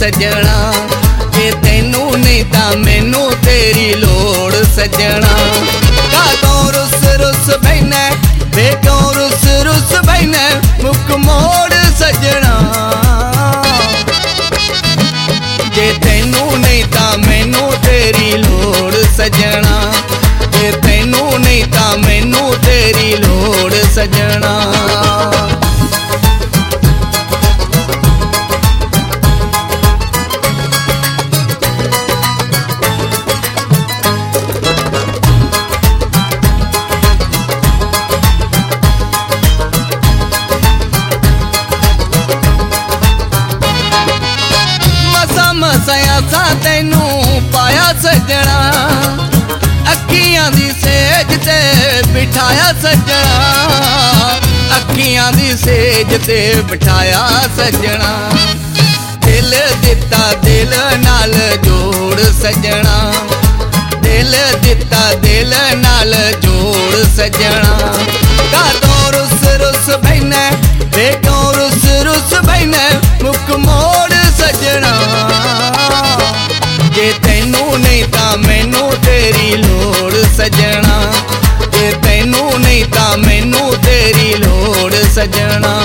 सजना, जे तैनू नहीं तां मैनू तेरी लोड़ सजना। कादों रुस रुस बैठना वे क्यों रुस रुस बैठना मुख मोड़ सजना, जे तैनू नहीं तां मैनू तेरी लोड़ सजना, जे तैनू नहीं तां मैनू तेरी लोड़ सजना। मसाया सा तैनू पाया सजना, अखियां दी सेज ते बिठाया सजना, अखियां दी सेज ते बिठाया सजना। दिल दिता दिल नाल जोड़ सजना, दिल दिता दिल नाल जोड़ सजना। कादों रुस रुस बैठना वे क्यों रुस रुस बैठना मुख मोड़ सजना, जे तैनू नहीं तां मैनू तेरी लोड़ सजना, जे तैनू नहीं तां मैनू तेरी लोड़ सजना।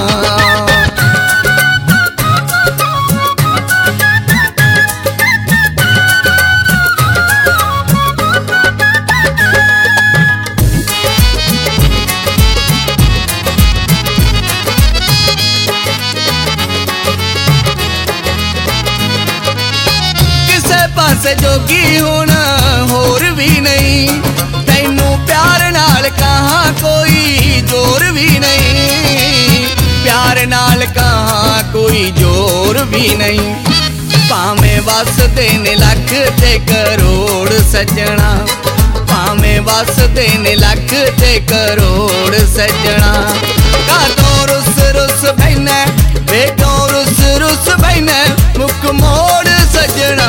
पासे जोगी होना होर भी नहीं, तैनू प्यार नाल कहाँ कोई जोर भी नहीं, प्यार नाल कहाँ कोई जोर भी नहीं। भावें वस देने लख ते करोड़ सजना, भावें वस देने लख ते करोड़ सजना। कादों रुस रुस बैठना वे क्यों रुस रुस बैठना मुख मोड़ सजना,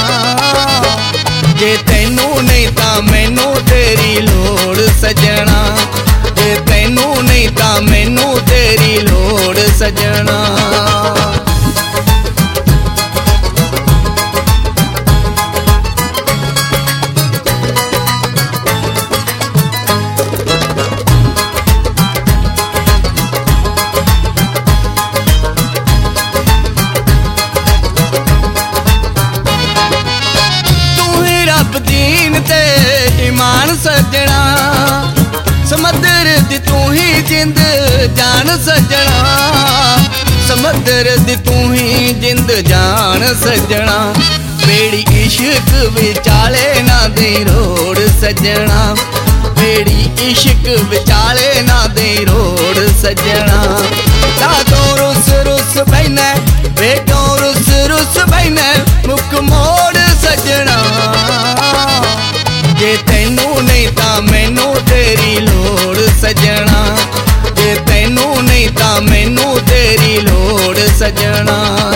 जे तैनू नहीं तां मैनू तेरी लोड़ सजना, जे तैनू नहीं तां मैनू तेरी लोड़ सजना। दीन ते ईमान सजना, समुद्र दी तू ही जिंद जान सजना, समुद्र दी तू ही जिंद जान सजना। बेड़ी इश्क विचाले ना दे रोड़ सजना, बेड़ी इश्क विचाले ना दे रोड़ सजना। कादों रुस रुस बैठना वे क्यों रुस रुस बैठना मुख मोड़ सजना, जे तैनू नहीं तां मैनू तेरी लोड़ सजना, जे तैनू नहीं तां मैनू तेरी लोड़ सजना।